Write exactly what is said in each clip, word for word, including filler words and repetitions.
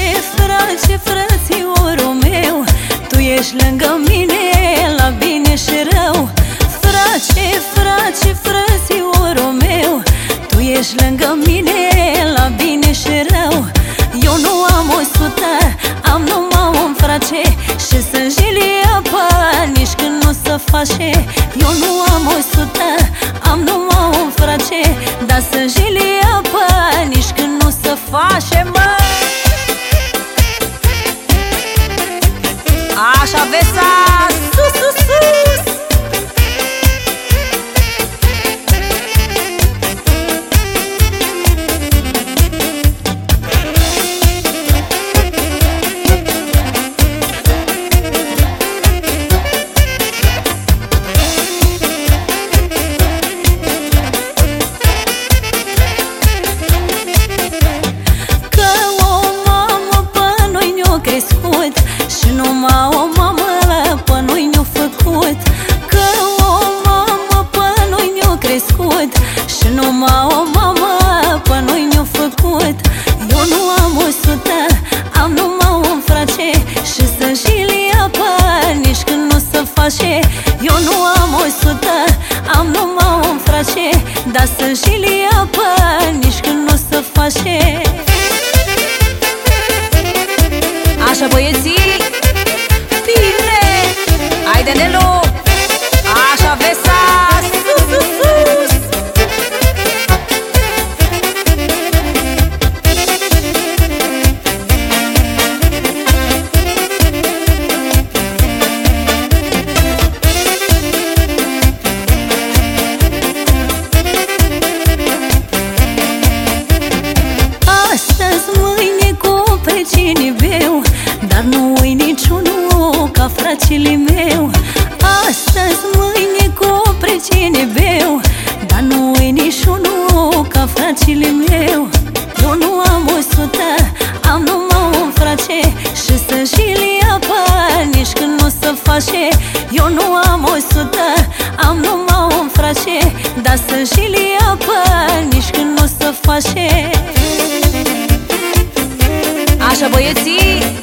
Frate, frățiorul meu, tu ești lângă mine la bine și rău. Frate, frate, frățiorul meu, tu ești lângă mine la bine și rău. Eu nu am o sută, am numai un frate, și să-mi jili apa nici când nu se face. Eu nu am o sută, am numai un frate, dar să-mi jili apa nici când nu se face, mă. Așa vesa, sus, sus, sus. Și numai o mamă pe noi ne-a făcut. Că o mamă pe noi ne-a crescut, și numai o mamă pe noi ne-a făcut. Eu nu am o sută, am numai un frate, și să-mi jili apa nici când nu se face. Eu nu am o sută, am numai un frate, dar să-mi jili apa nici când nu se face. Așa, băieții, bine! Haide, Nelu! Așa, vesa! Sus, sus, sus! Astăzi, mâine, cu precinii beu, dar nu-i niciunul ca fratele meu. Astăzi, mâine, cu precine beu, dar nu-i niciunul ca fratele meu. Eu nu am o sută, am numai un frate, și să-mi jili apa nici când nu se face. Eu nu am o sută, am numai un frate, dar să-mi jili apa nici când nu se face. Așa, băieții,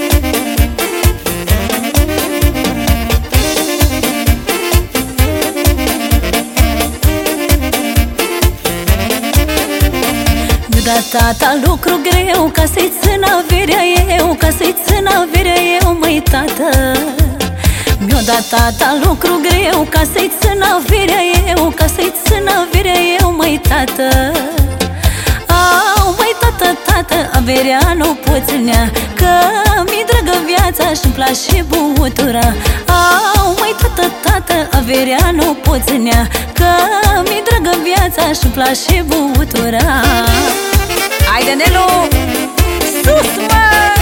da tata lucru greu ca să-i țin averea eu, ca să-i țin averea eu, măi tată. Mi-o dat tata lucru greu ca să-i țin averea eu, ca să-i țin averea eu, măi tată. Au, măi tată, tată, averea nu poți ținea, că mi-i dragă viața și-mi place băutura. Au, măi tată, tată, averea nu poți ținea, că mi-i dragă viața și-mi place băutura. Haide, Nelu! Sus, mă!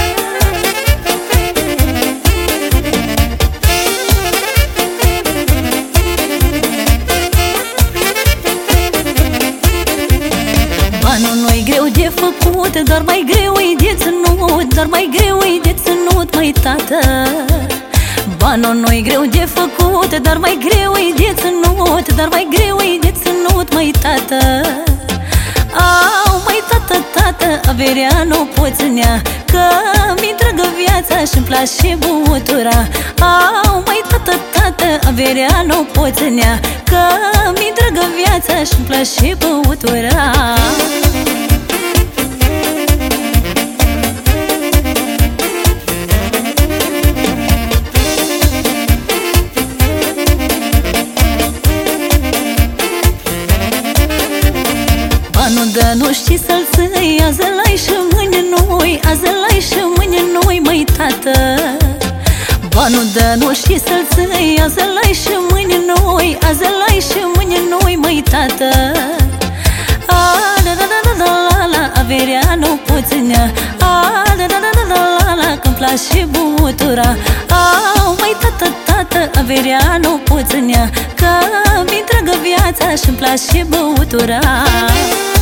Banul nu-i greu de făcut, dar mai greu-i de ținut, dar mai greu-i de ținut, măi tată. Banul nu-i greu de făcut, dar mai greu-i de ținut, dar mai greu-i de ținut, măi tată. Au, măi tată, tată, averea nu poți ținea, că mi-i dragă viața și-mi place băutura. Au, măi tată, tată, averea nu poți ținea, că mi-i dragă viața și-mi place băutura. Banul dă nu știi să-l ții, azi l-ai și mâine nu-i, azi l-ai și mâine nu-i, măi tată. Banul dă nu știi să-l ții, azi l-ai și mâine nu-i, azi l-ai și mâine nu-i, măi tată. A, da, da, da, da, da, la, la, averea nu poți ținea. A, da, da, da, da, da, la, la, că-mi place băutura. Au, măi tată, tată, averea nu poți ținea, că mi-i dragă viața și-mi place băutura.